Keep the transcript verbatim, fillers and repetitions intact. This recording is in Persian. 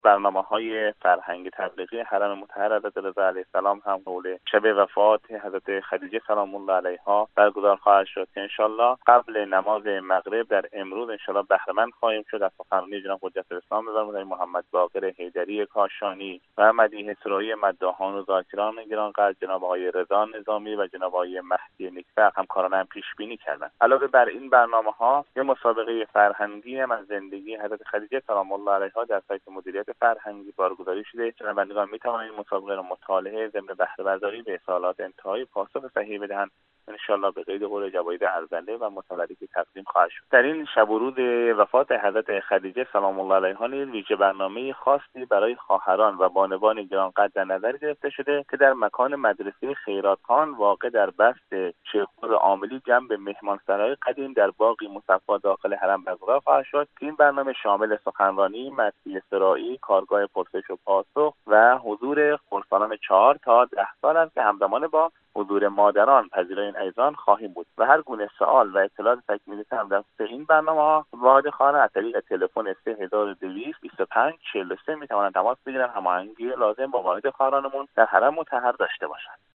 برنامه‌های فرهنگی تبلیغی حرم مطهر حضرت رضا علیه السلام هم حول شب وفات حضرت خدیجه سلام الله علیها برگزار خواهد شد که انشالله قبل نماز مغرب در امروز انشالله بهره مند خواهیم شد از سخنرانی جناب حجت الاسلام فرمانده محمد باقر حیدری کاشانی و مدیح سرایی مداحان و ذاکران گرانقدر جناب آقای رضا نظامی و جناب آقای مهدی نیکبخت همکاران هم پیش بینی کردند. علاوه بر این برنامه‌ها یه مسابقه فرهنگی هم از زندگی حضرت خدیجه سلام الله علیها در سایت مدیریت فرهنگی بارگذاری شده. شنوندگان می‌توانند این مسابقه را مطالعه ضمن بهره برداری به سوالات انتهایی پاسخ صحیح بدهند. انشالله به قید قول جوایز ارزنده و متمدی تقدیم خواهد شد. در این شب و روز وفات حضرت خدیجه سلام الله علیها نیز ویژه برنامه خاصی برای خواهران و بانوان گرانقدر در نظر گرفته شده که در مکان مدرسه خیراتخان واقع در بست شیخ پور عاملی جنب مهمانسرای قدیم در باغی مصفا داخل حرم برگزار خواهد شد. این برنامه شامل سخنرانی، مدیح سرایی، کارگاه پرسش و پاسخ و حضور خردسالان چهار تا ده سال است که همزمان با حضور مادران پذیرای این ایزان خواهیم بود و هر گونه سوال و اطلاعات تکمیلی هم در این برنامه‌ها وارد خانه از طریق تلفن سه هزار و دویست بیست و پنج چهل و سه میتوانند تماس بگیرند، هماهنگی لازم با واحد خواهرانمون در حرم مطهر داشته باشند.